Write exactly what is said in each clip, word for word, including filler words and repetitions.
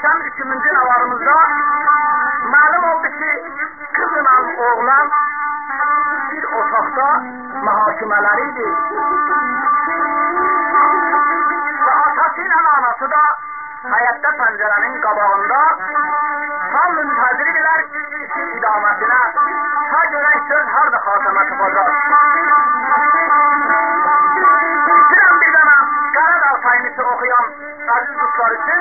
geçen üçüncü navarımızda malum oldu ki kızla oğlan bir otaqda mühakimeleriydi. Ve atasıyla anası da hayatta pencerenin qabağında tam müntəzirdiler işin idametine. Ta gören söz harda xatama çıkacak. İstiyorum bir dana Karadağ sayınısı okuyan aziz dostlar için.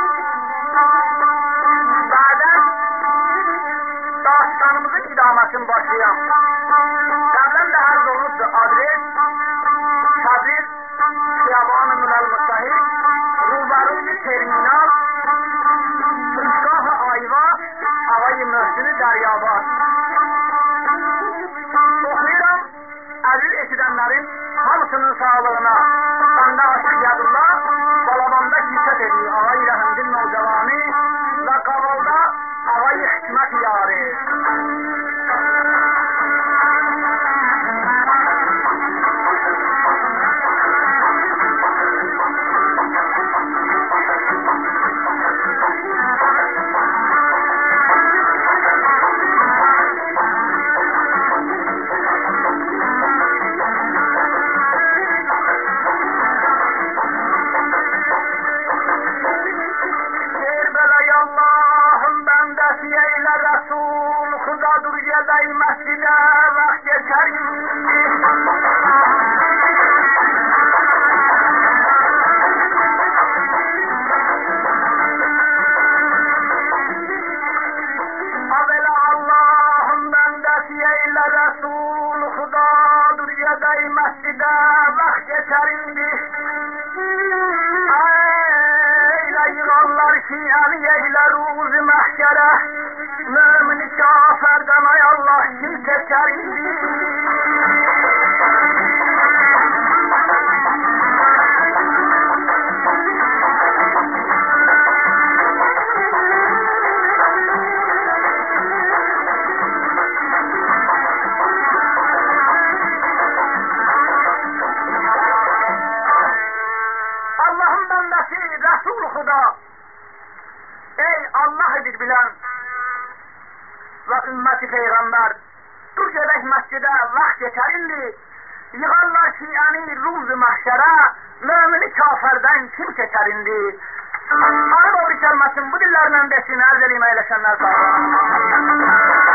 Bazen dastanımızın idametini başlayan. Qəblen de her olmuştu adres, Sabir, Şiyaban-ı Münel Mustahik, Rubarun-i Terminal, Fırşgah-ı Ayva, Ağay-ı Möhsün-i Deryabad. Okuyuram, aziz eşidenlerin hamısının sağlığına, bende aşık yadullah, balabanda hissət ediyor Ağay-ı Rəhimdin Navcavani ve qavalda Ağay-ı Hikmət Yari. Ey mescide vakt geçerim. Avela Allah'ım bendesi eyle Resul Huda duriyede mescide vakt geçerim. Eyle yılanlar şiyanı eyle ruz mehkere. Mümin-i kafirden ay Allah kim seçer indi? Allah'ın bendesi Resul Huda. Ey Allah edir bilen ve ümmeti peygamber dur gedək mescide vakt geçer indi. Yığarlar şiani ruz-u mahşere, mümini kafirden kim seçer indi? Arı doğru kelmesin bu dillerden desin erzeliyim eyleşenler sağ olun.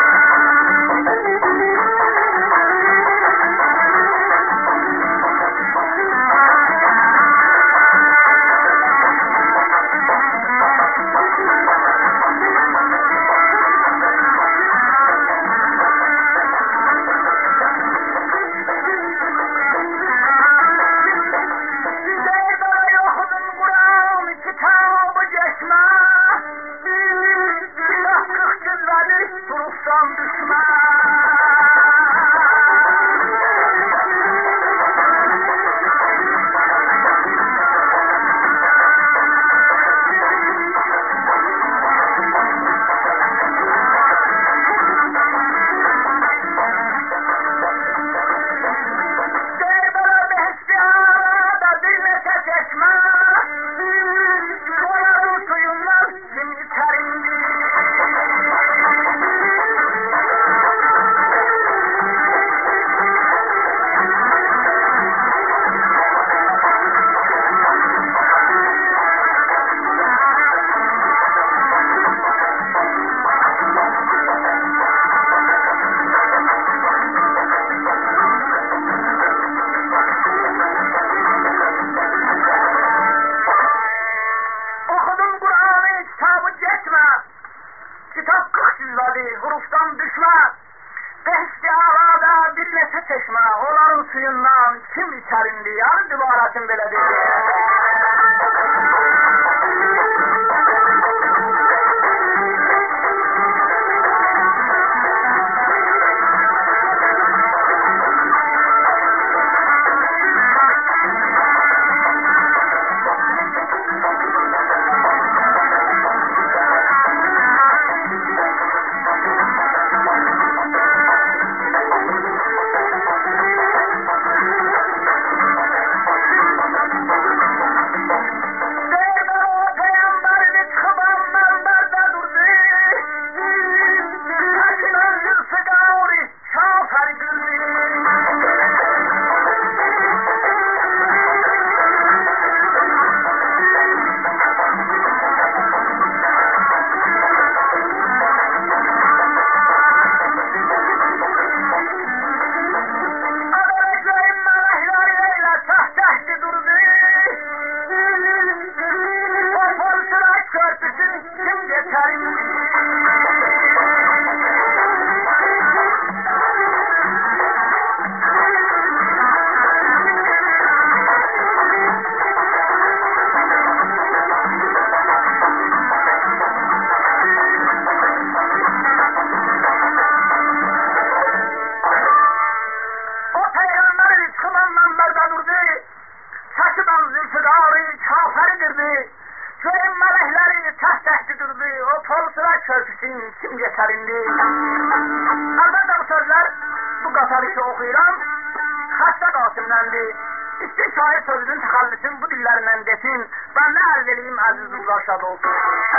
Huruftan düşme, behşti arada bir neşe çeşme, onların suyundan kim içer indi, yani dübaratın belədir. keçərimdir. Kim geçerindi? Elbette bu sözler bu qatarışı oxuyuram, Xəstə Qasım'dandı. İşte şair sözünün təxəllüsün bu dillerinden desin, ben ne arz edeyim aziz ruhlar şad olsun.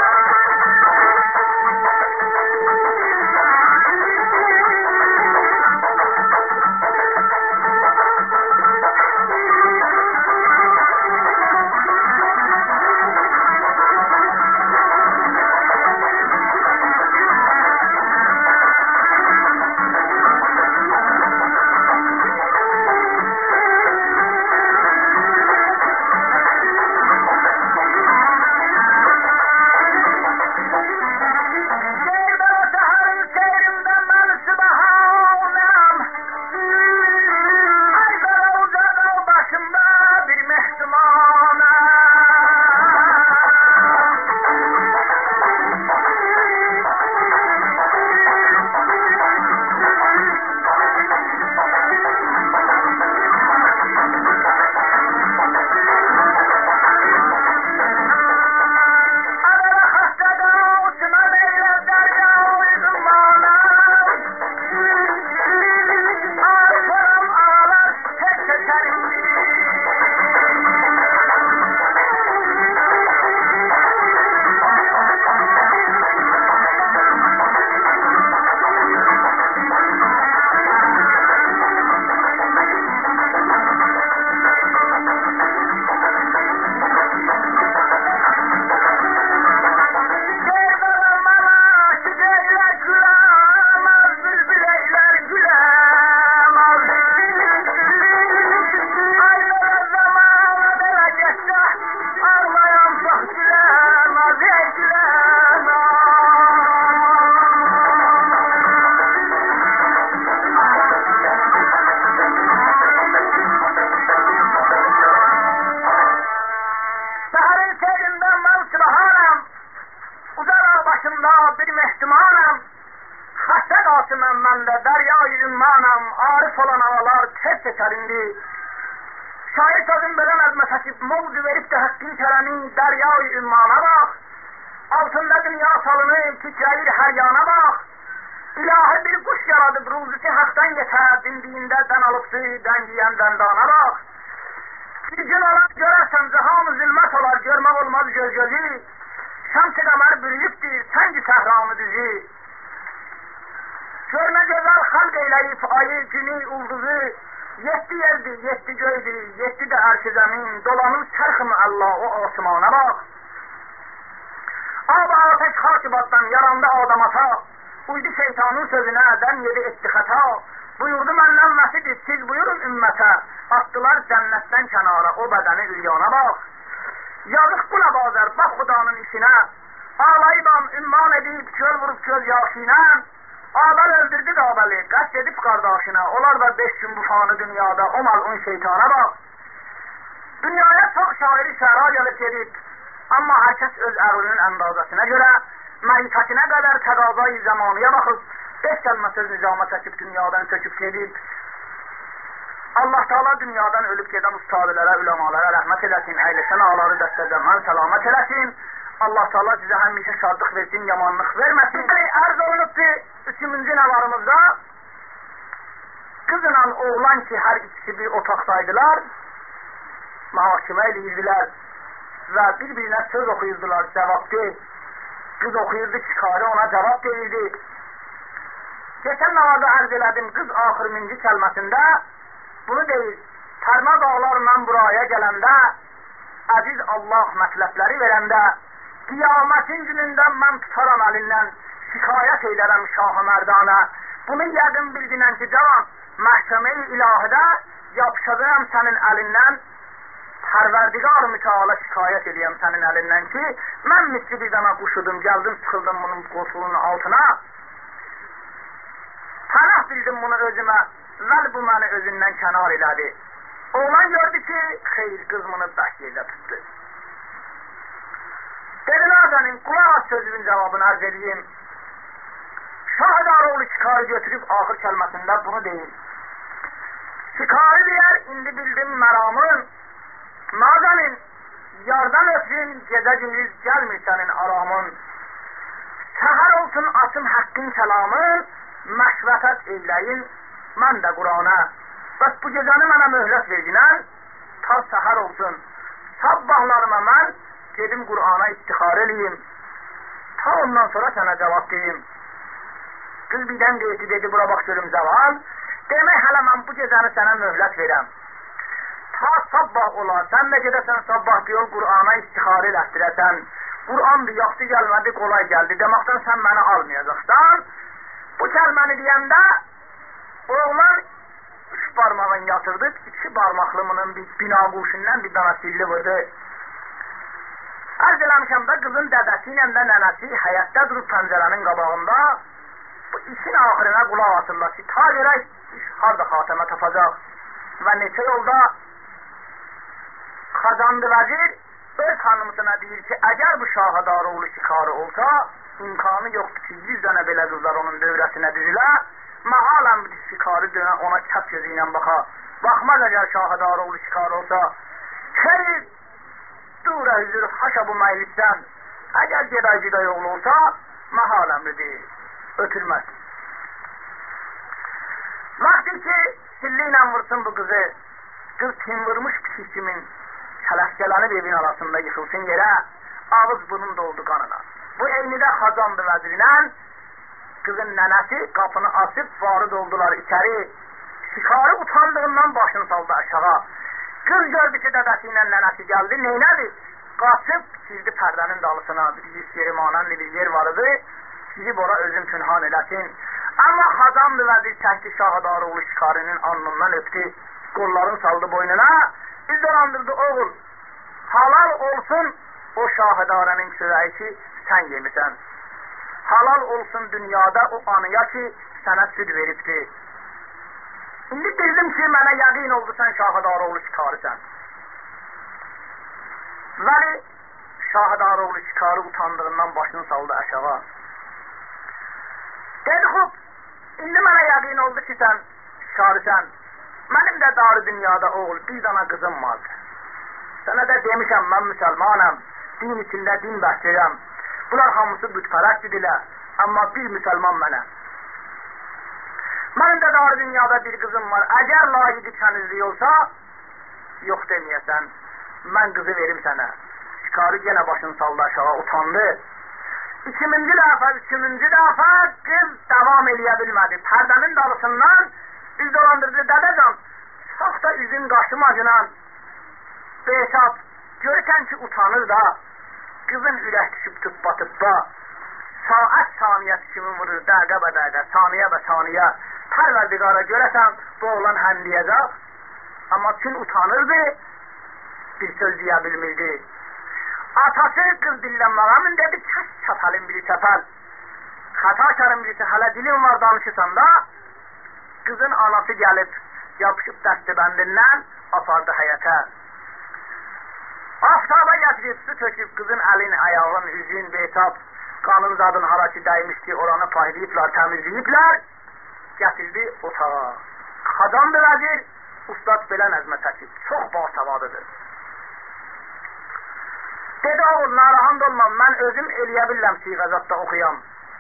Şair sözün böyle nazma saçıp mevzu verip de hakkın keremi deryayı ümmana bak. Altında dünya salını titreyir her yana bak. İlahi bir kuş yaradıp ruzusu haktan yeter, dindiğinde den alıpsı den yiyenden dana bak. Bir gün olan görersen zihamı zülmet olar, görmek olmaz göz gözü. Şams-ı kamer bürüyüptür, sengi sehramı düzü. Görme güzel halk eyleyip ayı, günü, ulduzu. Yetti yerdi, yetti göydü, yetti de arş-ı zemin, dolanır çarxı-mı Allah o osmana bak. Ab ateş hakibattan yarandı adam ata, uydu şeytanın sözüne, den yedi etti hata. Buyurdu menden vəsidir, siz buyurun ümmete, attılar cennetten kenara, o bedeni ülyana bak. Yazık kula bazer, bak Xudanın işine, ağlayıban ümman edip, göl vurup göz yaşine. Ağlar öldürdü Qabəli, qəst edib qardaşına, onlar da beş gün bu fanı dünyada, o mal'un şeytana bak. Dünyaya çok şairi şəra gelip gedib, amma hər kəs öz əqlinin əndazəsinə görə, məhitatinə qədər təqazayı zamanıya baxıb, beş kəlmə söz nizama çəkib dünyadan çöküb gedib. Allah Teala dünyadan ölüb gedən ustadilərə, ülamalara rəhmət eləsin, əyləşən ağları dəstəcəmən səlamət eləsin. Allah Teala size həmişə şadlıq versin, yamanlıq verməsin. Yani arz olunubdu üçüncü nəvarımızda, kızla oğlan ki her ikisi bir otaqdaydılar, mühakimə edirdilər və bir-birinə söz oxuyurdular, cevap deyil. Kız oxuyurdu, çıkarı ona cevap verirdi. Geçen nəvarda arz elədim, kız axırıncı kəlməsində bunu deyir, tərmə dağlarla buraya gələndə, əziz Allah mətləbləri verəndə, Qiyamətin günündən mən tutaram əlindən, şikayət eylərəm Şah-ı Mərdana. Bunu yəqin bildinən ki, cavan, məhkəmə-i ilahidə yapışacağım sənin əlindən, Pərverdigar müteala şikayət edeyim sənin əlindən ki, mən misli bir dana quşudum, gəldim, sıxıldım bunun qoşulunun altına, pənah bildim bunu özümə, vəl bu məni özündən kənar elədi. Oğlan gördü ki, xeyr, qız bunu bək yerdə tutdu. Dedi, nazanin, qulaq az sözünün cavabını arz edeyim. Şahdaroğlu şikarı götürüb axır kəlməsində bunu deyil. Şikarı deyər, indi bildim məramın, nazanin, yardan öpsün, gecə gündüz gəlmir sənin aramın. Səhər olsun açın haqqın kəlamın, məşvətət eyləyin, mən də Qurana. Bəs bu gecəni mənə möhlət verginən, ta səhər olsun. Sabbahlarıma mən gedim Qurana iftixar eləyim. Ta ondan sonra sənə cavab deyim. Qız birdən deyildi, dedi, bura bax görüm zaval. Demək, hələ mən bu gecəni sənə möhlət verəm. Ta sabbah olar, sən də gedəsən sabbah deyil, Qurana istixarə elətdirəsən. Qur'andır, yaxşı gəlmədi, qolay gəldi. Deməkdən sən məni almayacaqsan. Bu kəlməni deyəndə, oğlan üç barmağın yatırdı, iki barmaqlımının bir bina quşundan bir dana silli vurdu. Ərz eləmişəm də qızın dədəsi ilə də nənəsi həyətdə durub pəncərənin qabağında bu işin axırına qulaq atırlar ki, ta görək iş harada xatəmə tapacaq. Və neçə yolda Xazandı vəzir öz hanımısına deyir ki, əgər bu Şahadaroğlu şikarı olsa, imkanı yoxdur ki, yüz dənə belə qızlar onun dövrəsinə düzülə, mahalən bu şikarı dönə ona kəp gözü ilə baxa. Baxmaz əgər Şahadaroğlu şikarı olsa, xeyr, dura hüzür, haşa bu məclisdən, əgər geday giday oğlu olsa, mahaləmlidir, ötülməz. Vaxtı ki, silli ilə vursun bu qızı, qız kim vurmuş pişik kimin, kələskələnib evin arasında yıxılsın yerə, ağız bunun doldu qanına. Bu eynidə Xazandı vəzirinə qızın nənəsi qapını açıb varı doldular içəri. Şikarı utandığından başını saldı aşağı. Qız gördü ki, dədəsi ilə nənəsi gəldi, neynədir? Qaçıb girdi pərdənin dalısına, bir yüz yeri mananlı bir yer vardı, girib ora özüm pünhan eləsin. Amma Xazandı vəzir çəkdi Şahadaroğlu şikarının alnından öpdü, qollarını saldı boynuna, bir dolandırdı oğul, halal olsun o Şahidarənin çörəyi ki, sən yemisən. Halal olsun dünyada o anıya ki, sənə süd veribdir. İndi bildim ki, mənə yəqin oldu sən Şahidaroğlu şikarısən. Vəli Şahidaroğlu şikarı utandığından başını saldı aşağı. Dedi, xub, indi mənə yəqin oldu ki, sən şikarısən. Mənim də darı dünyada oğul, bir dana qızım vardı. Sənə də demişəm, mən müsəlmanam, din içində din bəsləyəm. Bunlar hamısı bütpərəstdirlər, amma bir müsəlman mənəm. Mənim də darı dünyada bir qızım var, əgər layiqi kənizli olsa, yox deməyəsən, mən qızı verim sənə. Şikarı yenə başını saldı aşağı, utandı. İkiminci dəfə, üçüncü dəfə qız davam eləyə bilmədi. Pərdənin dalısından üz dolandırdı, dədəcan, çox da üzün qaşım acınan, beşab, görürsən ki, utanır da, qızın ürək düşüb tıbba tıbba, saat saniyət kimi vurur, dəqiqə bə dəqiqə, saniyə bə saniyə, Pərverdigara görəsən, bu oğlan həm deyəcək, amma çün utanırdı, bir söz deyə bilmirdi. Atası qız dillənməğəmin dedi, kəs çapalın biri çapal, xata karın birisi, hələ dilin var danışırsan da, qızın anası gəlib, yapışıb dəsti bəndindən, apardı həyətə. Aftaba gətirib, su töküb, qızın əlin, ayağın, üzün, betab, qanın zadın hara ki dəymişdi, oranı paylayıblar, təmizləyiblər, gətirdi otağa. Xazandı vəzir, ustad belə nəzmə çəkib, çox basavadıdır. Dedi, oğul, narahat olmam, mən özüm eləyə biləm siğəzatda oxuyam.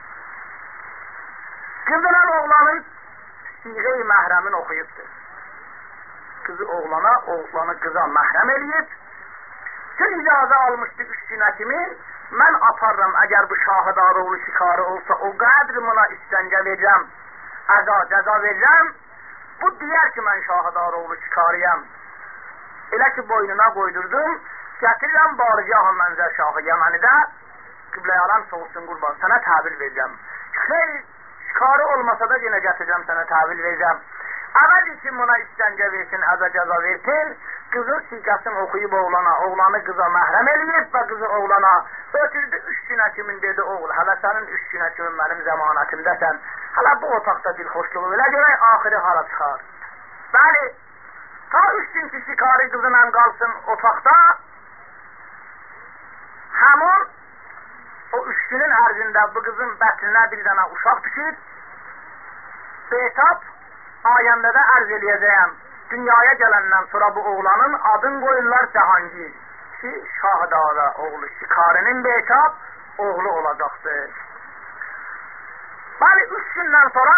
Qızılan oğlanın siğə-i məhrəmin oxuyubdur. Qızı oğlana, oğlanı qıza məhrəm eləyib, tüm icazə almışdı üç günə kimi, mən aparram, əgər bu Şahadaroğlu şikarı olsa, o qədri buna istəncə verəcəm, əza, cəza verəcəm, bu deyər ki, mən Şahadaroğlu şikarıyam. Elə ki, boynuna qoydurdum, gətirirəm barıcahı mənzər şahı Yəmənidə, qibləyalan soğusun qurban, sənə təbil verəcəm. Xeyr, şikarı olmasa da yenə gətirəcəm, sənə təbil verəcəm. Əvvəl için buna işgəncə versin, əzə cəza versin, qızın siqasını oxuyub oğlana, oğlanı qıza məhrəm eləyib və qızı oğlana ötürdü üç günə kimin dedi, oğul, hələ sənin üç günə kimin mənim zəmanətimdəsən, hələ bu otaqda dilxoşluğu elə görək, axırı hara çıxar. Bəli, ta üç gün ki şikari qızla qalsın otaqda, həmun o üç günün ərzində bu qızın bətninə bir dənə uşaq düşür, Behtab ayəndə də ərz eləyəcəyəm. Dünyaya gələndən sonra bu oğlanın adın qoyurlar Cahangir. Ki, Şahdara oğlu Şikarinin Behtab oğlu olacaqdır. Bəli, üç gündən sonra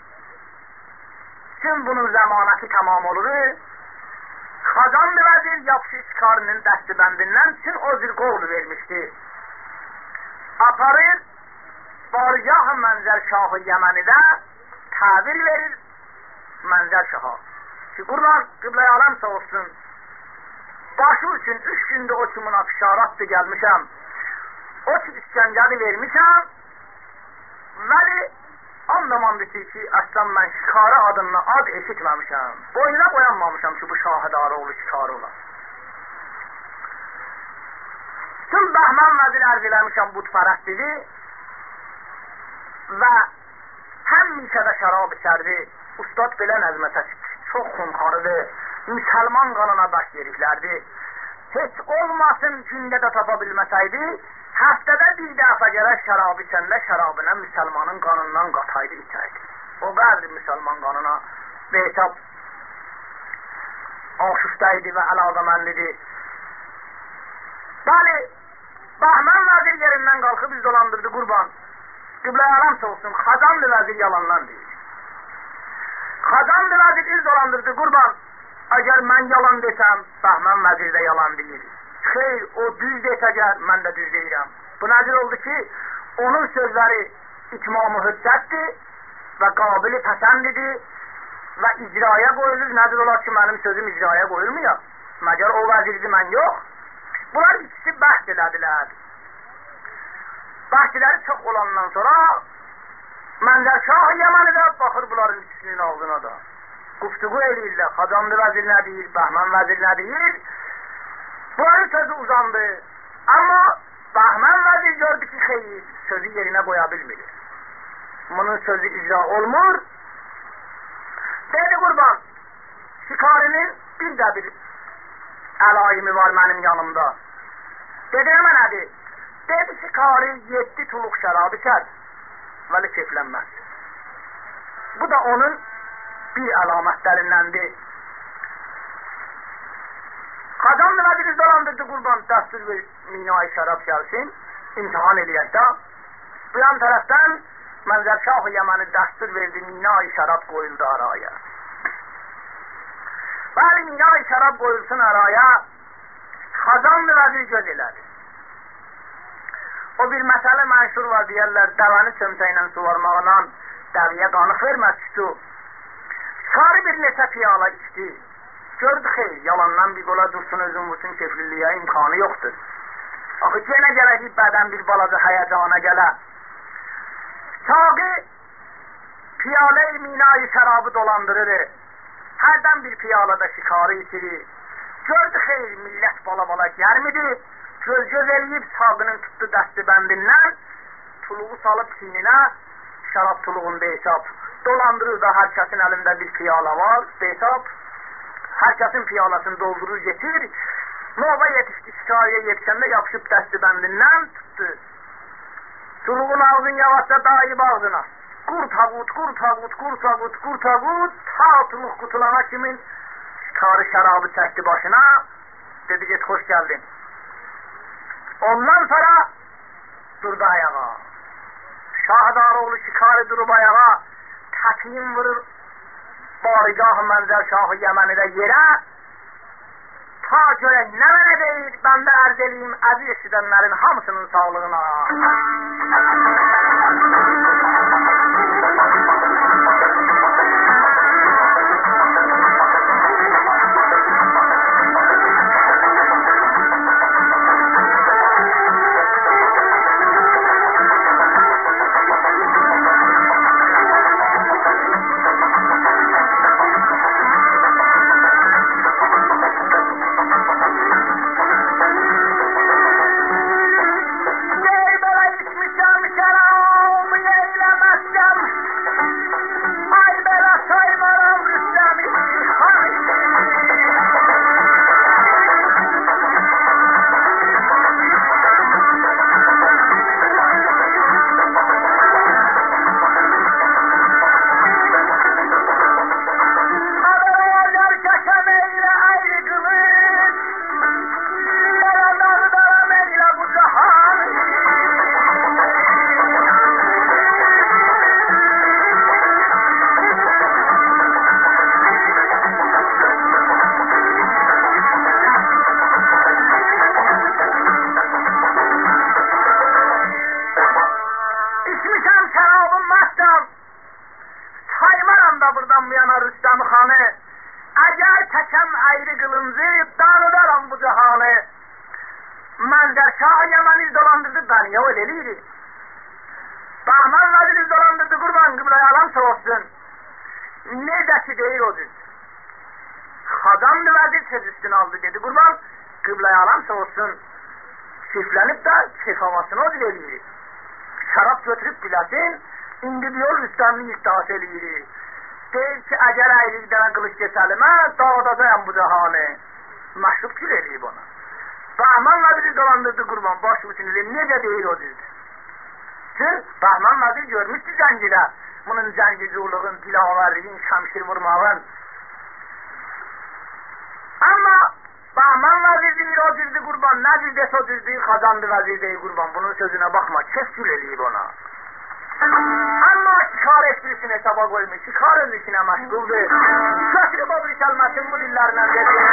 gün bunun zəmanəti tamam olur. Xazan vəzir yapışı Şikarinin dəstibəndindən üçün o bir qovlu vermişdi. Aparır, Bargah Mənzər Şahı Yəmənidə təbir verir Mənzər Şaha. Ki, Qurban qiblə-i aləm sağ olsun, başı üçün üç gündə o kimuna fişaratdır gəlmişəm, o ki işgəncəli vermişəm, vəli anlamandır ki, ki, əslən mən Şikarı adını ad eşitməmişəm, boynuna qoyanmamışam ki, bu Şahidarı oğlu Şikarı olar. Tüm Bəhmən vəzir ərz eləmişəm budpərəstliyi və həmişə də şərab içərdi. Ustad belə nəzmə çox xunxarıdır, müsəlman qanına baş yeriklərdi. Heç olmasın gündə də tapa bilməsəydi, həftədə bir dəfə gərək şərab içəndə şərabına müsəlmanın qanından qataydı içərdi. O qədri müsəlman qanına Behtab aşıqdaydı və əlaqəmənlidir. Bəli, Bəhmən vəzir yerindən qalxıb biz dolandırdı Qurban. Qiblə-i aləm olsun, Xazanlı vəzir yalandan deyir. Xazanlı vəzir iz dolandırdı Qurban. Əgər mən yalan desəm, Bəhmən vəzir də yalan deyir. Xeyr, o düz desəgər, mən də düz deyirəm. Bu nəzir oldu ki, onun sözləri itmam-ı hüccətdir və qabili pəsəndidir və icraya qoyulur. Nəzir olar ki, mənim sözüm icraya qoyulmuyor. Məgər o vəzirdir, mən yox. Bunlar ikisi bəhs elədilər. Bəhsləri çox olandan sonra Mənzər Şah Yəmənidə baxır bunların ikisinin ağzına da. Quftuğu eləyirlər. Xazanlı vəzir nə deyir, Bəhmən vəzir nə deyir. Bunların sözü uzandı. Amma Bəhmən vəzir gördü ki, xeyir, sözü yerinə qoya bilmir. Bunun sözü icra olmur. Dedi Qurban, Şikarinin bir də bir əlayimi var mənim yanımda. Dedi, əmə nədir? Dedi, Şikari yedi tuluq şərab içər, vəli keyflənməz. Bu da onun bir əlamətlərindəndir. Xazanlı vəziri dolandırdı Qurban, dəstur ver, minayı şərab gəlsin, imtihan eləyək də. Bu yan tərəfdən Mənzər Şah Yəməni dəstur verdi, minayı şərab qoyuldu araya. Bəli, minayı şərab qoyulsun araya, Xazanlı vəzir göz elədi. O bir məsələ mənşur var, deyərlər, dəvəni çömçəklə suvarmağından dəviyə qanıq verməz tutdu. Sarı bir neçə piyala içdi. Gördü xeyr, yalandan bir qola dursun, özün vursun, kefliliyə imkanı yoxdur. Axı, yenə gərək bədən bir balaca həyəcana gələ. Saqi piyalə-i minayı şərabı dolandırır. Hərdən bir piyalada şikarı içirir. Gördü xeyr, millət bala-bala gərmidir. Göz-göz eləyib sağının tutdu dəsti bəndindən, tuluğu salıb çininə, şərab tuluğun Behtab. Dolandırır da hər kəsin əlində bir piyala var, Behtab. Hər kəsin piyalasını doldurur, getir. Nova yetişdi, şikariyə yetişəndə yapışıb dəsti bəndindən tutdu. Tuluğun ağzın yavaşca daib ağzına. Qur tağut, qur tağut, qur tağut, qur tağut, ta tuluq qutulana kimin şikari şərabı çəkdi başına. Dedi, get, xoş gəldin. Ondan sonra durdu ayağa. Şahdaroğlu Şikari durub ayağa, təkin vurur barigah-ı Mənzər Şahı Yəmənidə yerə. Ta görək nə mənə deyir, mən də ərz eləyim əziz eşidənlərin hamısının sağlığına. Dağdan da buradan bu yana Rüstem Hanı. Eğer çekem ayrı kılıncı, dağıdaram bu cihanı. Manzar Şah Yemeniz dolandırdı beni, ya öyleydi. Bahman Vaziriz dolandırdı, kurban kıblaya alam soğusun. Necəsi deyir o düz. Xazanlı vəzir söz üstüne aldı dedi, kurban kıblaya alam soğusun. Çiftlenip de çifamasını o dileliyor. Şarap götürüp biləsin, indi diyor Rüstem'in iddiası eləyir. Deyir ki, əgər əyri gidənə qılış keselimə, dağdacayam bu cahanı. Məşrub gül eləyib ona. Bahman Vaziri dolandırdı kurban, baş bütünlüğü necə deyir o düzdür. Çünkü Bahman Vazir görmüştü zəncilə. Bunun zəngiculuğun, dilaverliğin, şamşir vurmağın. Ama Bahman Vazir deyir o düzdür kurban, ne düz des o düzdür, Xazanlı Vazir deyir kurban. Bunun sözüne bakma, kes gül eləyib ona. Ama şikar esprisini hesaba koymuş, şikar özüsüne meşguldur. Köşkü babri çalmasın bu dillerinden dedi.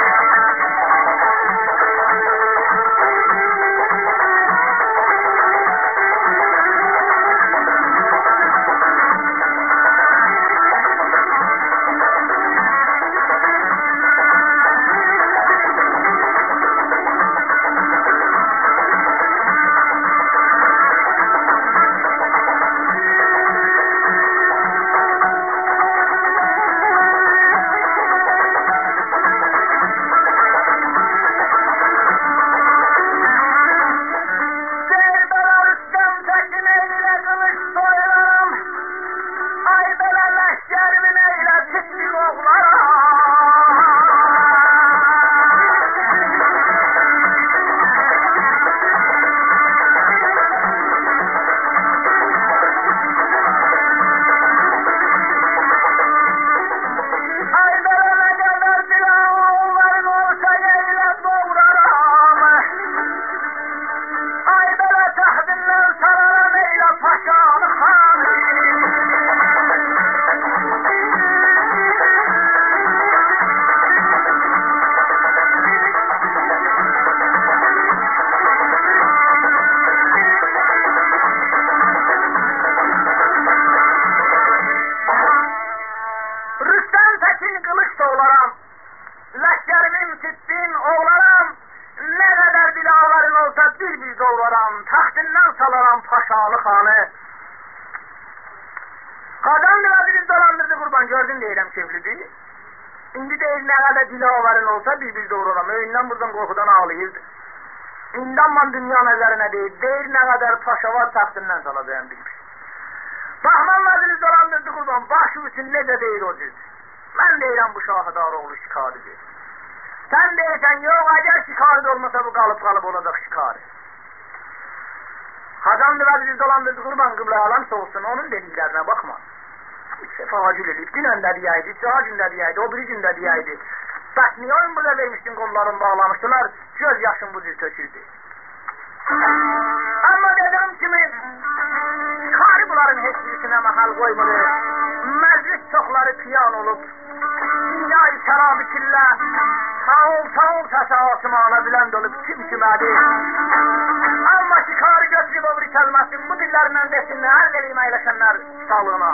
Gördün deyirəm kevlidir. İndi deyir ne kadar dilavarın olsa bir bir doğrulam. Öyünden buradan korkudan ağlayırdı. İndi aman dünya nəzərinə deyir. Deyir ne kadar paşa var taxtından salacağım bilmiş. Bahman Vaziri dolandırdı kurban. Başı üçün necə deyir o düz. Ben deyirəm bu Şahidar oğlu şikaridir. Sen deyirsən yok eğer şikari olmasa bu kalıp kalıp olacak şikari. Xazanlı Vaziri dolandırdı kurban kıblaya alan soğusun. Onun dediklerine bakma. Şefacül edip, dünən də deyəydi, sığa gün də deyəydi, o biri gün də deyəydi. Bəs niyə oyun burada vermişdin, qollarını bağlamışdılar, göz yaşın bu cür töküldü. Amma dediyim kimi, şikari bunların heç birisine mahal koymadı. Məclis çoxları piyan olup, dünyayı şərabı killə, sağol sağol səsə asımana bilənd olup, kim kimədi. Amma şikari götürüb o bir kəlməsin, bu dillerinden desinlər, hər eləyim əyləşənlər sağlığına.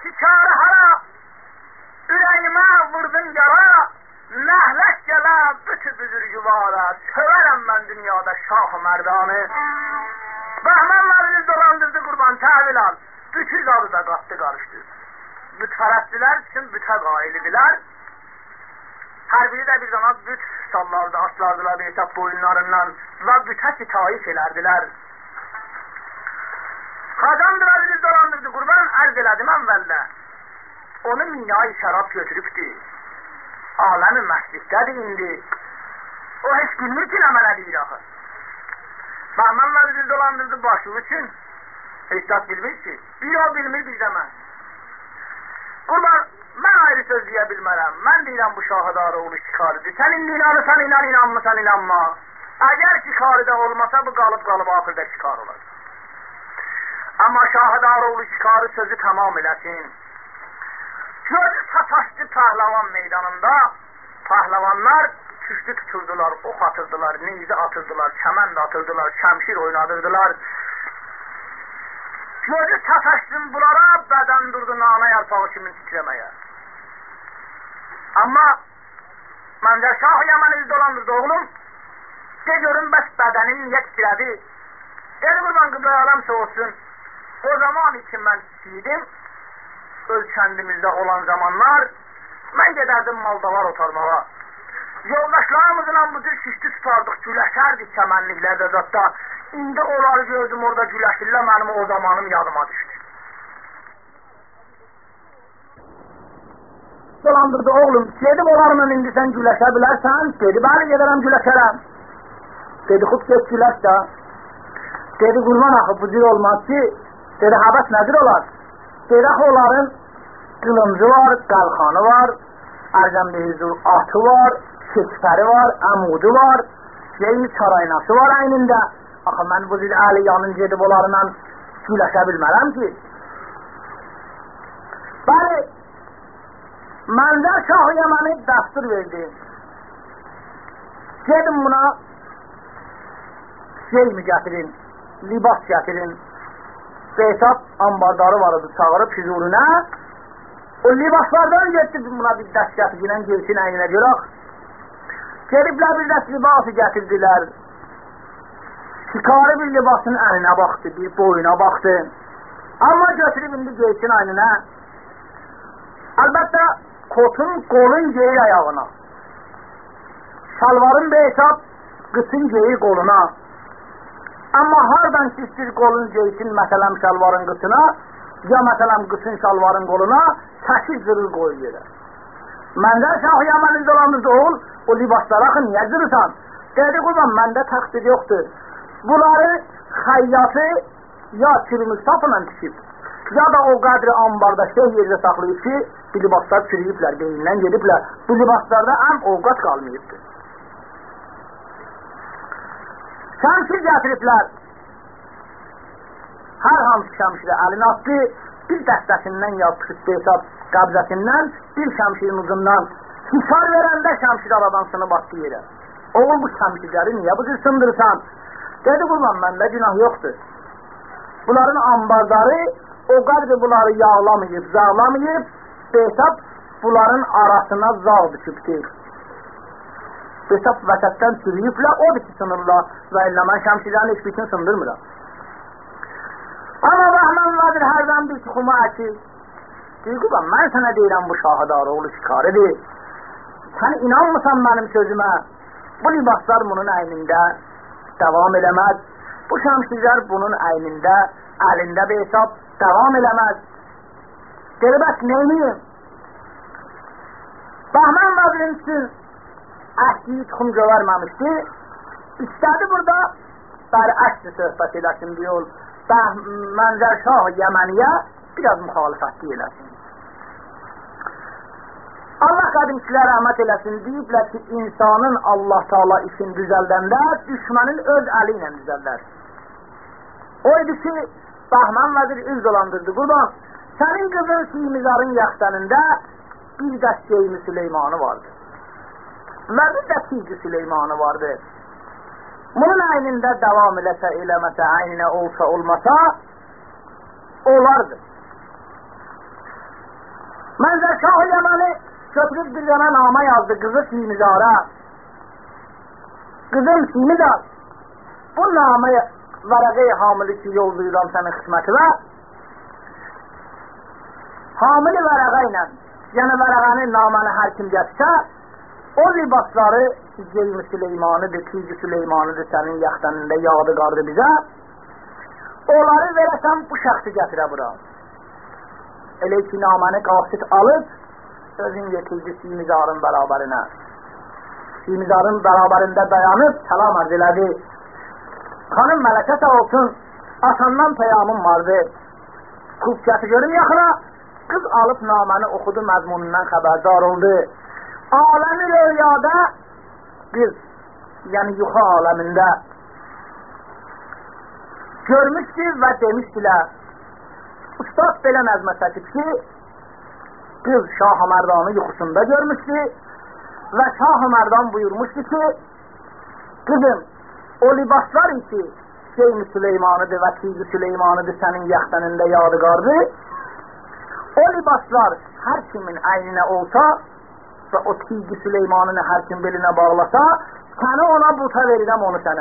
şikarı hara, ürəyimə vurdun yara, nəhlək gələ bütü büzürgüvara, söverəm mən dünyada şah-ı mərdanı. Bəhmən mərdiz dolandırdı qurban təvil al, bütün zadı da qatdı qarışdı. Bütfərəstdilər üçün bütə qailidirlər. Hər biri də bir zaman büt sallardı, aslardılar bir hesab boyunlarından və bütə sitayif elərdilər. Xazandır aziz dolandırdı qurban, ərz elədim əvvəldə. Onu minyayı şərab götürübdü. Aləmi məsciddədir indi. O heç bilmir ki, nə mənə deyir axı. Bəhmən aziz dolandırdı başı üçün. Heç də bilmir ki. Bir o bilmir, bir də mən. Qurban, mən ayrı söz deyə bilmərəm. Mən deyirəm bu şahadar oğlu şikarıdır. Sən indi inanırsan inan, inanmısan inanma. Əgər şikarıda olmasa bu qalıb qalıb axırda şikar olar. Amma şahadar oğlu şikarı sözü tamam eləsin. Gözü sataşdı pəhləvan meydanında. Pəhləvanlar küçlü tuturdular, ox atırdılar, neyzi atırdılar, kəmənd atırdılar, şəmşir oynadırdılar. Gözü sataşdın bunlara, bədən durdu nana yarpağı kimin titreməyə. Amma Məncər Şah Yəməni dolandırdı oğlum. De görün bəs bədənin niyə titrədi. Dedi qurban qıblaya alam soğusun. O zaman için mən istəydim. Öz kəndimizdə olan zamanlar mən gedərdim maldavar otarmağa. Yoldaşlarımızla bu cür şişti tutardıq, güləşərdik kəmənliklərdə zatda. İndi onları gördüm orada güləşirlər, mənim o zamanım yadıma düşdü. Dolandırdı oğlum, dedim onlarla indi sən güləşə bilərsən? Dedi, bəli gedərəm güləşərəm. Dedi, xub geç güləş də. Dedi, qurban axı bu cür olmaz ki. Dedi, həbəs nədir olar? Dedi, onların qılıncı var, qəlxanı var, ərzəmbehizur atı var, keçfəri var, əmudu var, şeyi çaraynası var əynində. Axı, mən bu cür əli yanın gedib onlarla güləşə bilmərəm ki. Bəli, Məncər Şah Yəməni dəstur verdi. Gedin buna şey mi gətirin, libas gətirin. Behzat ambardarı var idi, çağırıb hüzuruna. O libaslardan getdi buna bir dəst gətirginən gelsin əyninə görək. Gediblər bir dəst libası gətirdilər. Şikarı bir libasının əlinə baxdı, bir boyuna baxdı. Amma götürüb indi gelsin əyninə. Əlbəttə, kotun qolun geyir ayağına. Şalvarın behzat qısın geyir qoluna. Amma hardan sistir qolun geysin məsələm şalvarın qısına, ya məsələm qısın şalvarın qoluna, səkiz zırıl qoyur yerə. Məncər Şah Yəməni dolandırdı oğul, o libaslara axı niyə zırırsan? Dedi qurban, məndə təqsid yoxdur. Bunları xəyyatı ya çürümüş sapla tikib, ya da o qədri ambarda şey yerdə saxlayıb ki, bu libaslar çürüyüblər, beyindən gediblər. Bu libaslarda əm ovqat qalmayıbdır. Şəmşir gətiriblər. Hər hansı şəmşirə əlini atdı, bir dəstəsindən yapışıb behzat qəbzəsindən, bir şəmşirin ucundan hişar verəndə şəmşir aradan sınıb atdı yerə. Oğul, bu şəmşirləri niyə bu cür sındırırsan? Dedi, qurban, məndə günah yoxdur. Bunların ambardarı o qədri bunları yağlamayıb, zağlamayıb, behzat bunların arasına zağ düşübdür. Behzat vəsətdən sürüyüblər, odur ki sınırlar və ilə mən şəmşirlərini heç bütün sındırmıram. Amma Bəhmən Nadir hərdən bir tuxuma əki. Deyir, qurban, mən sənə deyirəm bu şahadar oğlu şikarıdır. Sən inanmısan mənim sözümə. Bu libaslar bunun əynində devam eləməz. Bu şəmşirlər bunun əynində, əlində behzat devam eləməz. Deyir, bəs neyniyim? Bəhmən Nadirin üçün əhdiyi tuxum göverməmişdi. İstədi burada bərəksli söhbət eləsin deyil. Məncər Şah Yəməniyə biraz müxalifətli eləsin. Allah qədimçilər rəhmət eləsin deyiblər ki, insanın Allah Taala işin düzəldəndə düşmənin öz əli ilə düzəldər. O idi ki, Bəhmən Vəzir üz dolandırdı. Qurban, sənin qızın Simizarın yaxtanında bir dəst geyimi Süleymanı vardı. Və bir də Tigri Süleymanı vardı. Bunun əynində devam eləsə, eləməsə, əyninə olsa, olmasa, olardı. Mənzər Şah-ı Yəməni götürüb bir yana nama yazdı qızı Simizara. Qızım Simizar, bu namı vərəqə-i hamili ki yollayıram sənin xismətinə. Hamili vərəqə ilə, yəni vərəqəni namanı hər kim gətirsə, o libasları Ceymi Süleymanıdır, Tücü Süleymanıdır sənin yaxtanında yadigardır bizə. Onları verəsən bu şəxsi gətirə bura. Elə ki namanı qasid alıb, özün getirdi Simizarın bərabərinə. Simizarın bəraberində dayanıb səlam arz elədi. Xanım mələkə sağ olsun, atandan peyamım vardı. Kufkəti görüm yaxına, qız alıb naməni oxudu, məzmunundan xəbərdar oldu. Aləmi rüyada bir, yəni yuxu aləmində görmüşdü və demişdilər. Ustad belə nəzmə çəkib ki, qız Şah-ı Mərdanı yuxusunda görmüşdü və Şah-ı Mərdan buyurmuşdu ki, qızım, o libaslar ki, Ceymi Süleymanıdır və Tücü Süleymanıdır sənin yaxtanında yadigardır, o libaslar hər kimin əyninə olsa və o Tücü Süleymanını hər kim belinə bağlasa, səni ona buta verirəm onu sənə.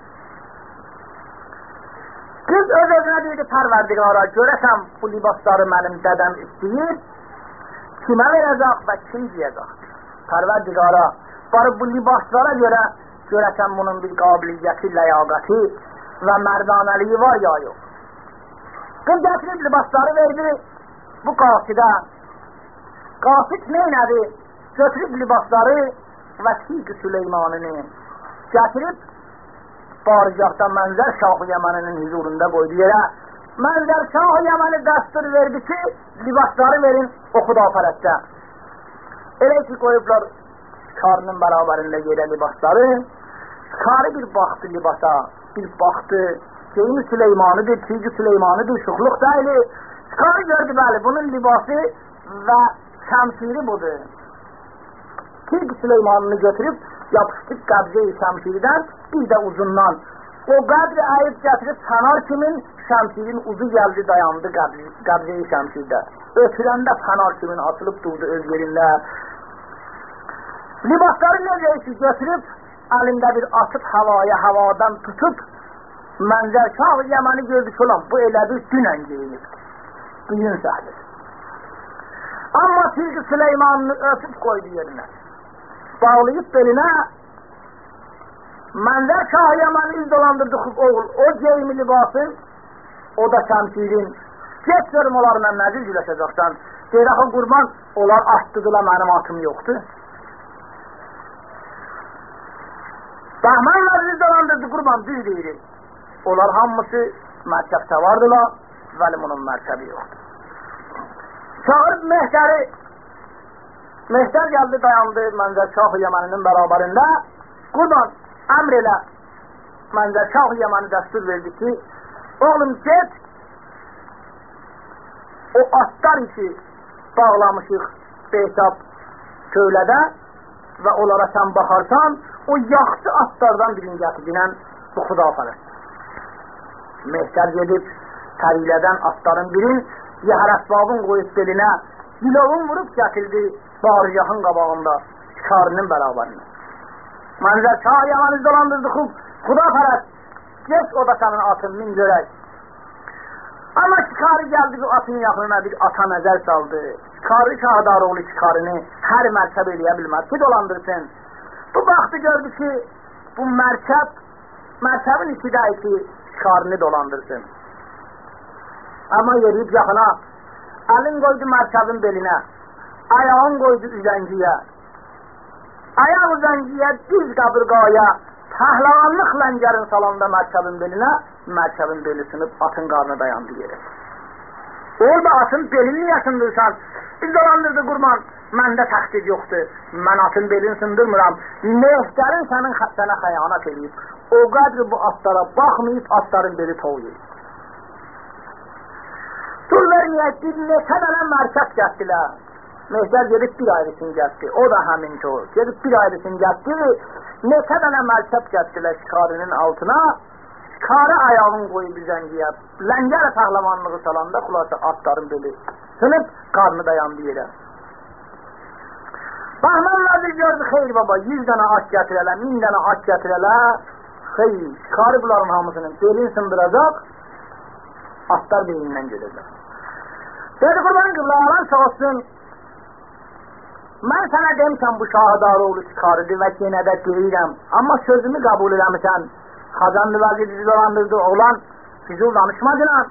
Qız öz özünə deyildi pərverdigara, görəsəm bu libasları mənim dədəm istəyir, kimə verəcək və kim deyəcək? Pərverdigara, barı bu libaslara görə görəsəm bunun bir qabiliyyəti, ləyaqəti və mərdanəliyi var ya yox. Qız gətirib libasları verdi bu qasidə. Qasid neynədi? Götürüb libasları və Tücü Süleymanını gətirib baricaqda Mənzər Şah-ı Yəməninin huzurunda qoydu yerə. Mənzər Şah-ı Yəməni dəstur verdi ki, libasları verin o xudafərətdə. Elə ki qoyublar şikarının bərabərində yerə libasları, şikarı bir baxdı libasa, bir baxdı, Ceymi Süleymanıdır, Tücü Süleymanıdır, şuxluq deyili. Şikarı gördü bəli, bunun libası və şəmsiri budur. Tücü Süleymanını götürüb yapışdıq qəbzə-i şəmşirdən, bir də uzundan. O qədri əyib gətirib fənar kimin şəmşirin uzu gəldi dayandı qəbzə-i şəmşirdə. Ötürəndə fənar kimin atılıb durdu öz yerində. Libasları necə ki götürüb əlində bir atıb havaya, havadan tutub Mənzər Şah-ı Yəməni gördü ki, olan bu elə bir dünən geyinib. Düyün səhlir. Amma Tücü Süleymanını ötüb koydu yerinə. Bağlayıb belinə Mənzər Şah-ı Yəməni iz dolandırdı oğul, o ceymi libasın, o da şəmşirin. Geç görüm onlarla nəzir güləşəcəksən. Deyir, axı qurban, onlar artdıdılar, mənim atım yoxdur. Bəhmənlə iz dolandırdı qurban, düz deyirik. Onlar hamısı mərkəbdə vardılar, Vəlimunun mərkəbi yoxdur. Çağırıb Mehtəri, Mehtər gəldi dayandı Mənzər Şah-ı Yəməninin bərabərində. Qurban, əmr elə, Mənzər Şah-ı Yəməni dəstur verdi ki, oğlum get, o atlar ki bağlamışıq Behtab köylədə və onlara sən baxarsan, o yaxşı atlardan birini gətirdinən bu xudafərət. Mehtər gedib tərilədən atların birin, yəhər əsbabın qoyub belinə, dilovun vurub gətirdi bariyahın qabağında, şikarının bərabərində. Mənzər Şah Yəməni dolandırdı xub, xudafərət, geç o da sənin atın, min görək. Amma şikarı gəldi bu atın yaxınına bir ata nəzər saldı. Şikarı Şahdaroğlu şikarını hər mərkəb eləyə bilməz ki, dolandırsın. Bu baxtı gördü ki, bu mərkəb, mərkəbin içidəyi ki, şikarını dolandırsın. Amma yeriyib yaxına, əlin qoydu mərkəbin belinə, ayağın qoydu üzəngiyə, ayaq üzəngiyə, diz qabırqaya, pəhləvanlıq ləngərin salanda mərkəbin belinə, mərkəbin beli sınıb atın qarnı dayandı yeri. Orada atın belini yaşındırsan, biz dolandırdı qurban, məndə təxtil yoxdur, mən atın belini sındırmıram, Mehtərin sənin sənə xəyanət edib, o qədri bu atlara baxmayıb, atların beli toğuyub. Dur verməyək, bir neçə dənə mərkəb gəldilər. Mehtər gedib bir ayrısını gəldi, o da həmin ki o. Gedib bir ayrısını gəldi, neçə dənə mərkəb gəldilər şikarının altına, şikarı ayağın qoyub üzəngiyə, ləngər pəhləvanlığı salanda xulası atların beli sınıb, qarnı dayandı yerə. Bahman vəzir gördü, xeyr baba, yüz dənə at gətirələ, min dənə at gətirələ, xeyr, çıxarı bunların hamısının belin sındıracaq, atlar beynindən gedəcək. Dedi, qurban qıblalan çoxsun, mən sənə demişəm bu Şahıdaroğlu çıxarıdır və yenə də deyirəm, amma sözümü qəbul eləmişəm, Xazanlı vəzir bizi dolandırdı, oğlan, bizi danışmadılar.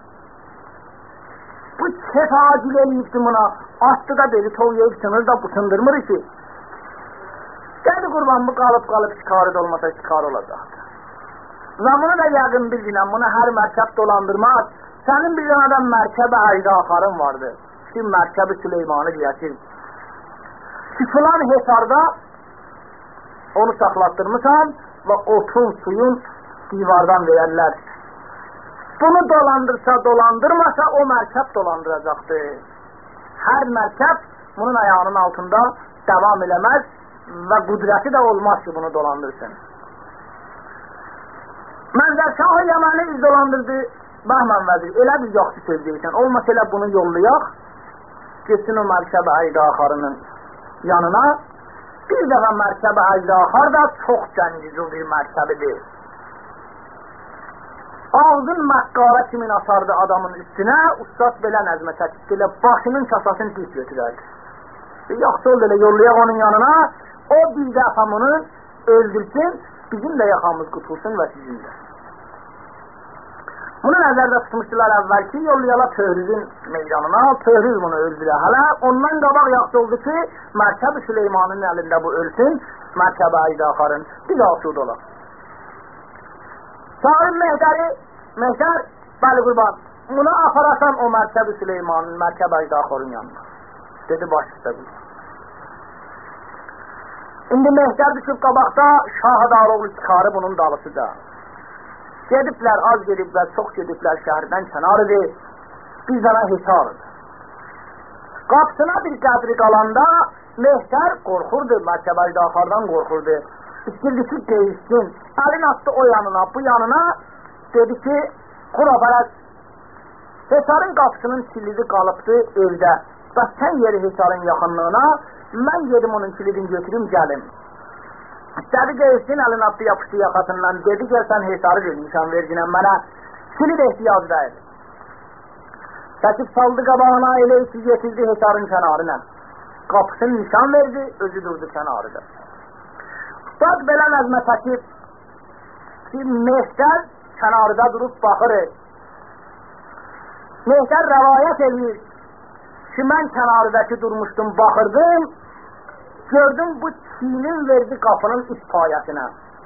Bu çet acil eləyibdi buna, attı da beri toğuyayıb sınır da bu sındırmır ki. Dedi qurban bu qalıb qalıb çıkarı da olmasa çıkarı olacaqdı. Zamını da yəqin bilginəm, bunu hər mərkəb dolandırmaz. Sənin bir adam mərkəbə ayda axarın vardı. Ki mərkəbi Süleymanı deyəsir. Ki filan hesarda onu saxlatdırmışam və otun, suyun divardan verərlər. Bunu dolandırsa, dolandırmasa o mərkəb dolandıracaqdı. Hər mərkəb bunun ayağının altında devam eləməz və qudrəti də olmaz ki, bunu dolandırsın. Mənzərşahı Yəməni iz dolandırdı, Bahman vəzir, elə bir yaxşı söz deyirsən, olmasa elə bunu yollayaq, geçsin o mərkəb Əydə Axarının yanına, bir dəfə mərkəb Əydə Axar da çox gəncici bir mərkəbidir. Ağzın məqqara kimin asardı adamın üstünə, ustad belə nəzmə çəkdi, elə başının kasasını pis götürərdi. Yaxşı oldu, elə yollayaq onun yanına, o bir dəfə bunu öldürsün, bizim də yaxamız qutulsun və sizin də. Bunu nəzərdə tutmuşdular əvvəlki, yollayala Töhrüzün meydanına, Töhrüz bunu öldürə hələ, ondan qabaq yaxşı oldu ki, Mərkəb-i Süleymanın əlində bu ölsün, Mərkəb-i Əydə Axarın, biz asud olaq. Çağırın Mehdəri, Mehdər, bəli qurban, bunu aparasan o Mərkəb-i Süleymanın, Mərkəb Əydə Axarın yanına. Dedi, baş üstə qurban. İndi Mehdər düşüb qabaqda, Şahıdaroğlu çıxarı bunun dalısıca. Gediblər, az gediblər, çox gediblər, şəhərdən kənarıdır, bir dənə hisarıdır. Qapısına bir qədri qalanda, Mehdər qorxurdu, Mərkəb Əydə Axardan qorxurdu. İstirdi ki, deyilsin, əlin attı o yanına, bu yanına, dedi ki, Xurafərət, Hesarın qapısının kilidi qalıbdı evdə, və sən yeri Hesarın yaxınlığına, mən yedim onun kilidini götürüm, gəlim. Dedi deyilsin, əlin attı yapışdı yaxasından, dedi ki, sən Hesarı vermişəm, verginəm mənə, kilid ehtiyac deyil. Təkib saldı qabağına, elə işi getirdi Hesarın kənarına. Qapısını nişan verdi, özü durdu kənarıda. Ustad belə nəzmə çəkib ki, Mehdər kənarda durub baxır. Mehdər rəvayət edir ki, mən kənardakı durmuşdum, baxırdım, gördüm bu çinin verdi qapının üst payəsinə.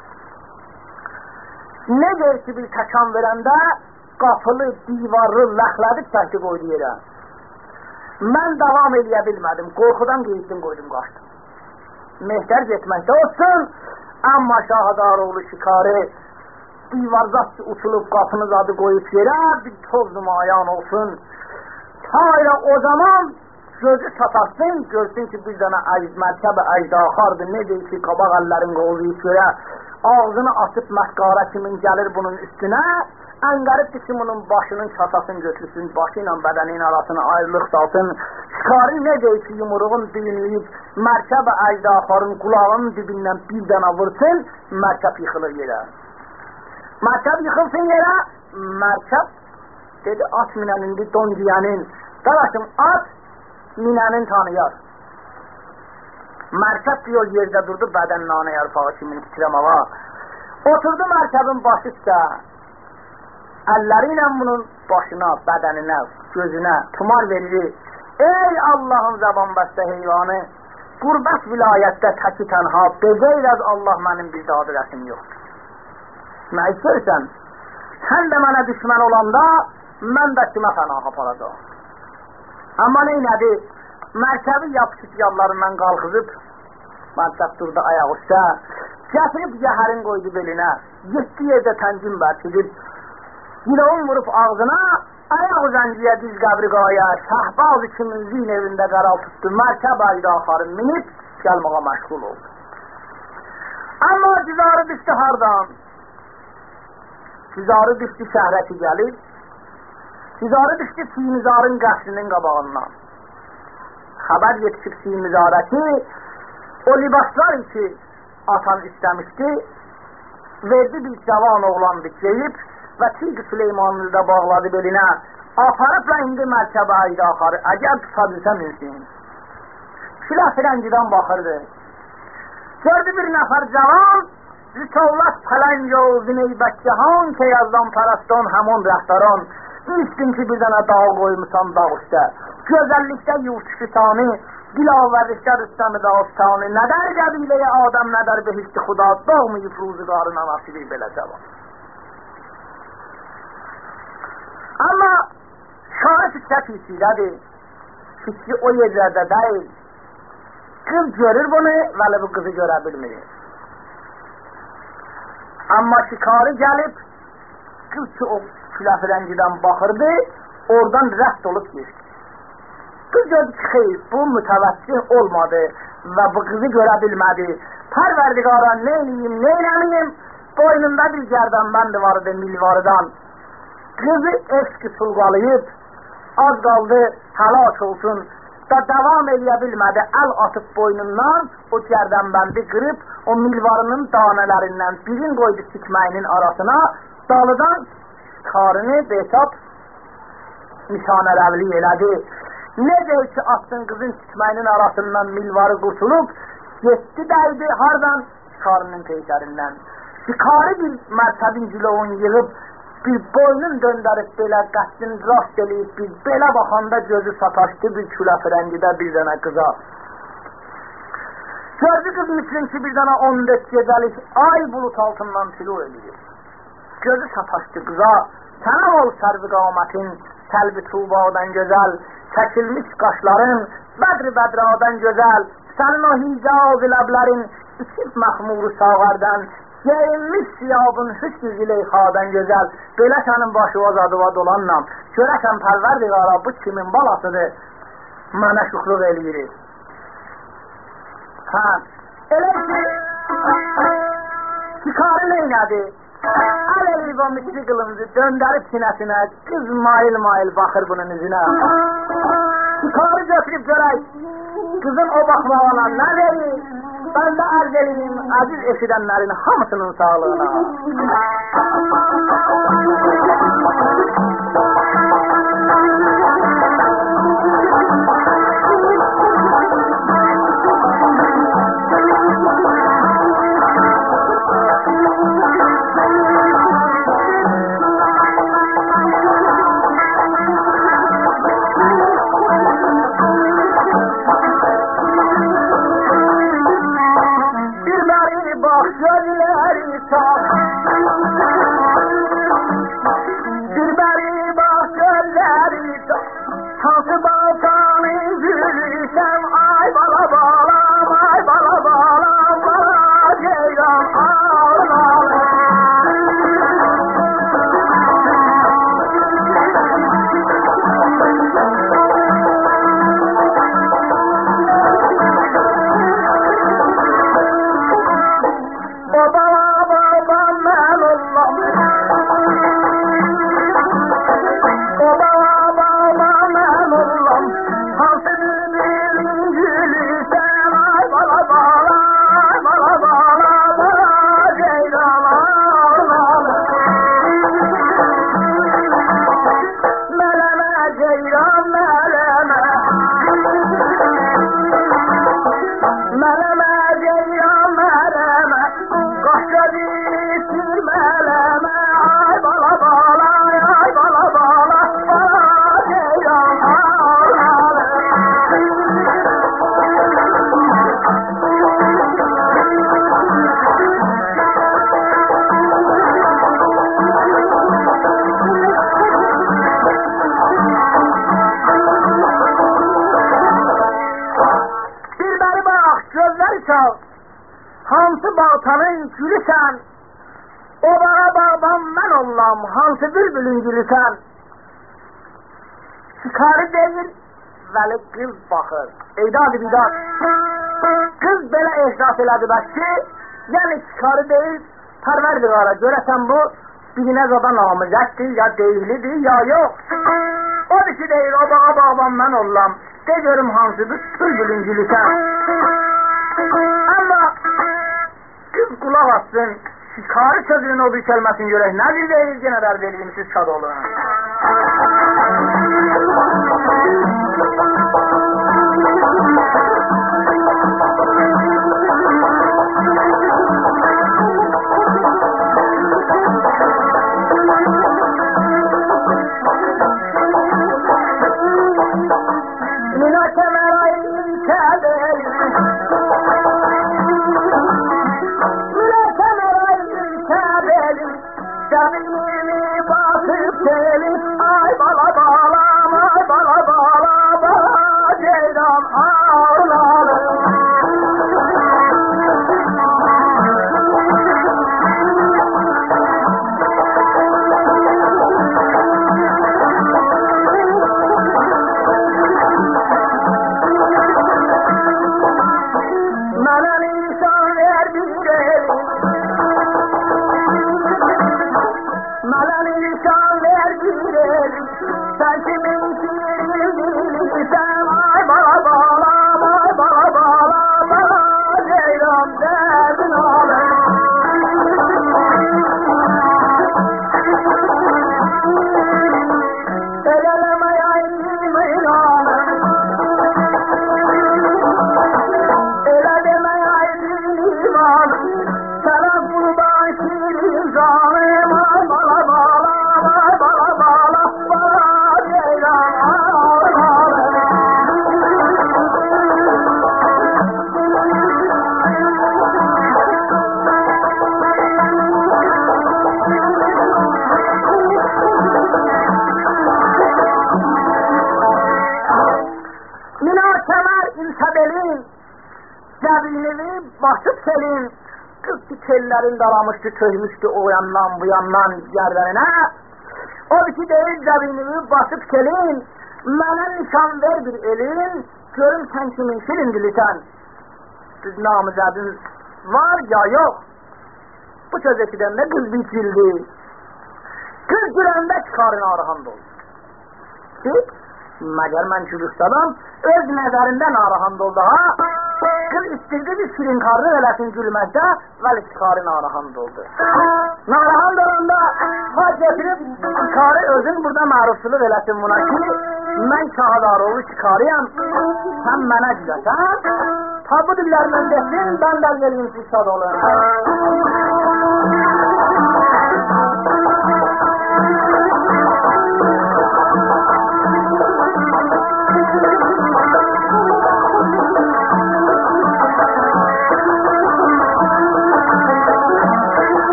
Ne der ki, bir təkan verəndə qapılı, divarı, ləxlədik çəkdi qoydu yerə. Mən davam eləyə bilmədim, qorxudan qeyddim, qoydum, qaçdım. Mehdər getməkdə olsun, amma Şahıdaroğlu şikarı divarzat uçulub qapınız adı qoyub yerə, bir toz nümayan olsun. Ta ilə o zaman gözü satarsın, görsün ki, bir dənə Mərkəb-i Əydə Axardır, ne deyir ki, qabaq əllərin qovuyub yerə, ağzını açıb məqqara kimin gəlir bunun üstünə, əngəribdir ki, bunun başının kasasını götürsün, başı ilə bədənin arasını ayrılıq salsın, şikarı ne deyir ki, yumruğun düyünləyib, Mərkəb-i Əydə Axarın qulağının dibindən bir dənə vursun, Mərkəb yıxılır yerə. Mərkəb yıxılsın yerə, Mərkəb, dedi, at minənin, don giyənin, qarasım, at minənin tanıyar. Mərkəb diyor yerdə durdu, bədənin anə yarpağı kimin titrəməva. Oturdu Mərkəbin başı üstə, əlləri ilə bunun başına, bədəninə, gözünə tumar verir. Ey Allahın zəban bəstə heyvanı, qurbət vilayətdə təki tənha, bezeyr az Allah mənim bir dadı rəsim yoxdur. Nə istəyirsən? Sən də mənə düşmən olanda, mən də kimə fənaha aparacaq. Amma neynədi? Mərkəbi yapışıb yanlarından qalxızıb, Mərkəb durdu ayaq üstə, gətirib zəhərin qoydu belinə, yetdi yerdə təncim bərkidib, Yilağın vurub ağzına, ayaq uzənciyə diz qəbri qaya, Şəhbaz kimin zin evində qəral tutdu, Mərkəb Əydə Axarın minib, gəlməğa məşğul oldu. Amma cizarı düşdü hardan? Cizarı düşdü şəhərə ki gəlir, cizarı düşdü Sinizarın qəsrinin qabağından. haber yetişip siyimizara ki o libaslar ki atan istemişti, verdi bir cavan oğlan dikleyip ve Tilk Süleyman'ı da bağladı beline, aparıpla indi mertebe ayda axarı, əgər tutabilsə minsin. Silah firəncidən baxırdı. Gördü bir nəfər cavan, Rütavlat pələncə o zineybəkcəhan ki yazdan paraston həmon rəhtaran, üstün ki bir dənə dağ qoymusan dağ üstə, gözəllikdə yurt fütanı, dilavərlikdə rüstəmi dağıstanı, nədər qəbiləyə adam, nədər behişti xuda, dağmayıb ruzuqarına nasibi belə cavan. Amma şarı fikrə fikrədədir, fikri o yerlərdə deyil, kız görür bunu, vəli bu kızı görə bilmir. Amma şikarı gəlib, kız ki o külafirəncidən baxırdı, oradan rəft olub geçdi. Kız gördü ki, xeyr, bu mütəvəssih olmadı və bu kızı görə bilmədi. Pərverdigara neyliyim, neyləmiyim, boynunda bir gərdanbəndi vardı milvarıdan. Kızı eski sulqalayıb, az qaldı həlak olsun, da devam edə bilmədi, əl atıb boynundan, o gərdənbəndi qırıb, o milvarının danələrindən birin qoydu sikməyinin arasına, dalıdan karını besab nişanələvli elədi. Necə ki atdın qızın sikməyinin arasından milvarı qurtulub, getdi dəydi, hardan? Karının peysərindən. Şikarı bir mərtəbin cilovun yığıb, bir boynun döndərib belə qəddin rast eləyib, bir belə baxanda gözü sataşdı bir külafirəngidə bir dənə qıza. Gördü qız mislim ki bir dənə on dörd gecəlik ay bulut altından tilo eləyir. Gözü sataşdı qıza, sənəm ol sərvi qamətin, səlbi tuğbadan gözəl, çəkilmiş qaşların, bədri bədradan gözəl, sənin o hicaz ləblərin, içib məxmuru sağardan, geyinmiş siyabın hüsnü zileyxadan gözəl, belə sənin başı vazadıva dolanlam, görəsən pərverdigara bu kimin balasıdır, mənə şuxluq eləyir. Hə, elə ki, şikarı neynədi? Əl eləyib o misli qılımızı döndərib sinəsinə, qız mail-mail baxır bunun üzünə. Şikarı götürüb görək, qızın o baxmağına nə verir? Ben de arz edeyim aziz eşidenlerin hamısının sağlığına. Hansı baltanın gülüsən, o bağa bağban mən ollam, hansı bülbülün gülüsən. Şikarı deyil, vəli qız baxır. Eydad-ı bidad. Qız belə ehdas elədi bəşki, yəni şikarı deyil, pərverdigara görəsən bu, birinə zada namizətdir, ya deyilidir, ya yox. O dişi deyil, o bağa bağban mən ollam, De görüm hansıdır bülbülün gülü sen. Ama kız kulak atsın. Şikarı sözünün o bir kelmesin görək. Nədir verir gene der vereyim siz şad olun. Tellerin dalamıştı, köymüştü o yandan bu yandan yerlerine. O iki değil zabinimi basıp gelin, mənə nişan ver bir elin, görüm sen kimin şirin diliten. Siz namızadın var ya yok. Bu söz ekiden de kız biçildi. Kız gülerinde çıkarın arahan dolu. Siz, məgər mən çürüksadan, öz nəzərindən arahan doldu ha. Kız istirdi bir şirin karnı eləsin gülməkdə, vəli çıkarı narahan doldu. Narahan dolanda vac getirib çıkarı özün burada mərufçuluk eləsin buna ki, mən Şahadaroğlu çıkarıyam, sən mənə güləsən, ta bu dillərindən desin, ben də gelin siz şad olun.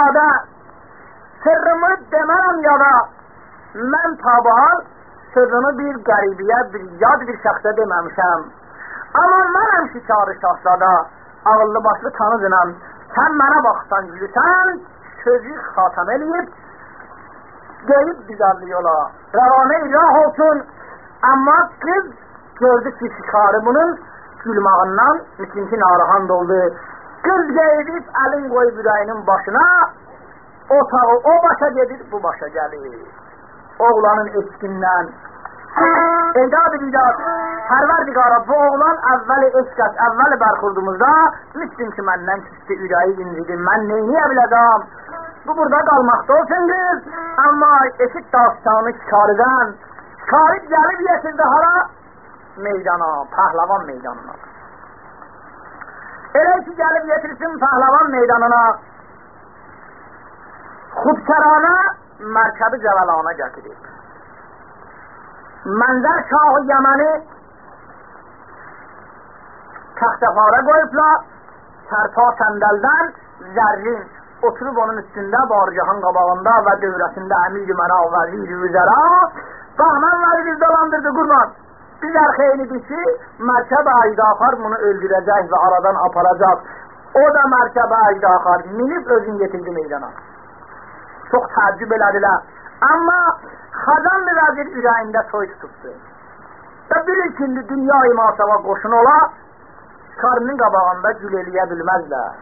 izadə sırrımı demərəm ya da mən tabal sırrını bir qəribiyə, bir yad bir şəxsə deməmişəm. Amma mənəm şikarı şahzada, ağıllı başlı tanıdınam. Sən mənə baxsan gülüsən, sözü xatam eləyib, deyib güzəlli yola. Rəvanə ilah olsun, amma qız gördü ki, şikarı bunun gülmağından ikinci narahan doldu. Qız qeydib, əlin qoyub ürəyinin başına, otağı o başa gedir, bu başa gəlir. Oğlanın eşkindən. Eydad eydad, Pərverdigara, bu oğlan əvvəli eşkət, əvvəli bərxurdumuzda, müslüm ki, məndən küstü, ürəyi incidi, mən neyniyə biləcəm? Bu burada qalmaqda olsun qız, amma eşit dastanı şikarıdan, şikarı gəlib yetirdi hara? Meydana, pəhləvan meydanına. Elə ki, gəlib yetirsin pəhləvan meydanına, xudkərana, mərkəbi cəvəlana gətirib. Mənzər Şah-ı Yəməni taxtafara qoyublar, tərpa səndəldən zərrin oturub onun üstündə bargahın qabağında və dövrəsində əmir-i mənə vəzir-i vüzəra Bahman vəzir dolandırdı qurban. Biz ərxeyini dişi mərkəb aydaxar bunu öldürəcək və aradan aparacaq. O da mərkəb aydaxar minib özün getirdi meydana. Çox təəccüb elədilər. Amma Xazan bir vəzir ürəyində soy tutubdu. Və bilir ki, dünya-i masava qoşun ola, karının qabağında gül eləyə bilməzlər.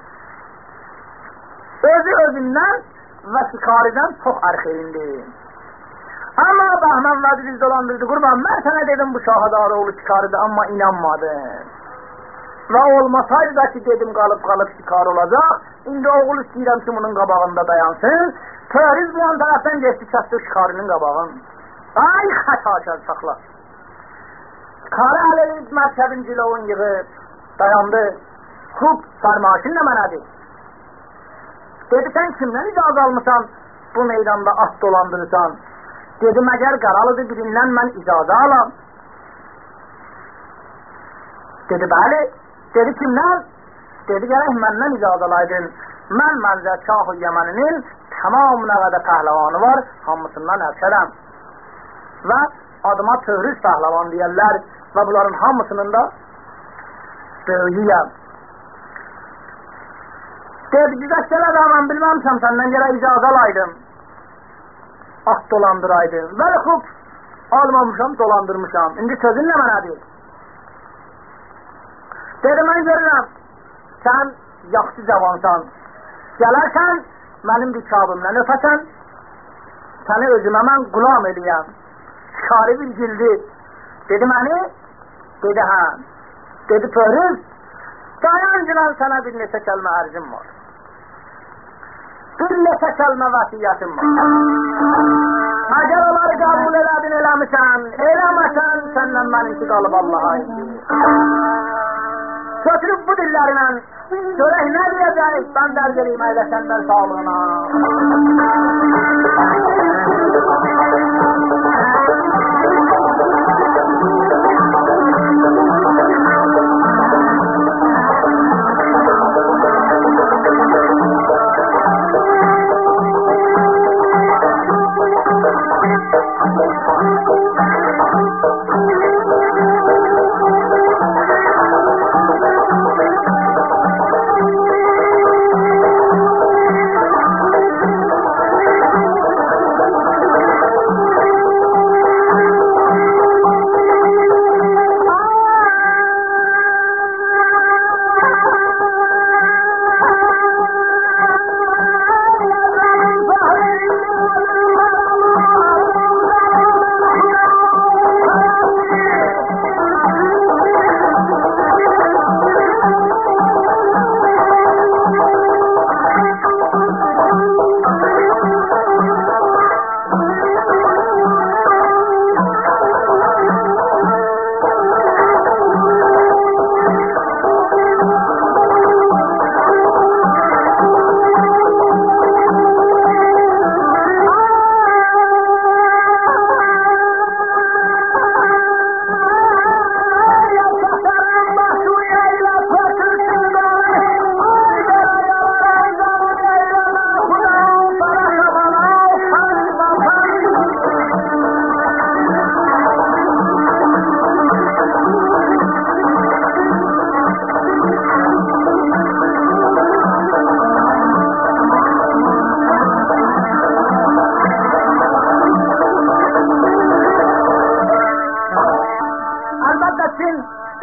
Özü özündən və şikaridən çox ərxeyindir. Amma Bahman vəzir dolandırdı qurban, mən sənə dedim bu şahadarı oğlu şikaridir, amma inanmadın. Və olmasaydı da ki, dedim qalıb qalıb şikar olacaq, indi oğul istəyirəm ki, bunun qabağında dayansın, Töriz bu an tərəfdən geçdi, kəsdi şikarının qabağın. Ay, xətəkər saxla. Şikarı əl eləyib, mərkəbin cilovun yığıb, dayandı. Xub, sarmaşın nə mənədir? Dedi, sən kimdən icazə almışsan, bu meydanda at dolandırırsan? Dedi, məgər qaralıdır, birindən mən icazə alam. Dedi, bəli. Dedi, kimdən? Dedi, gərək məndən icazə alaydın. Mən Mənzər Şah-ı Yəməninin tamam nə qədər pəhləvanı var, hamısından ərşədəm. Və adıma Töhrüz pəhləvan deyərlər və bunların hamısının da böyüyəm. Dedi, güzəşkələ də mən bilməmişəm, səndən gələ icazə alaydım. At dolandıraydım. Bəli, xub, almamışam, dolandırmışam. İndi sözün nə mənədir? Dedi, mən görürəm, sən yaxşı cavansan. Gələrsən, mənim bir kabımla öpəsən, səni özümə mən qulam edəyəm. Şikari bir gildi. Dedi məni, dedi hə. Dedi Töhrüz, dayancılan sənə bir neçə kəlmə ərzim var. Bir neçə kəlmə vəsiyyətim var. Əgər onları qəbul elədin, eləmişsən, eləməsən, səndən mənimki qalıb Allaha indi. Götürüb bu dillərinə, görək nə deyəcək, mən dərc eləyim elə səndən sağlığına.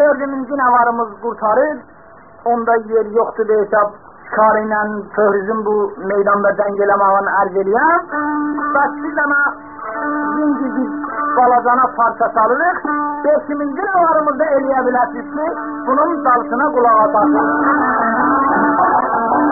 dördümüncü nəvarımız qurtarır, onda yer yoxdur hesab şikar ilə Föhrüzün bu meydanda dəng eləmağını ərz eləyəm. Bəs bir dənə zincir balacana parça salırıq, beşinci nəvarımızda eləyə biləsiniz ki, bunun dalısına qulaq asasınız.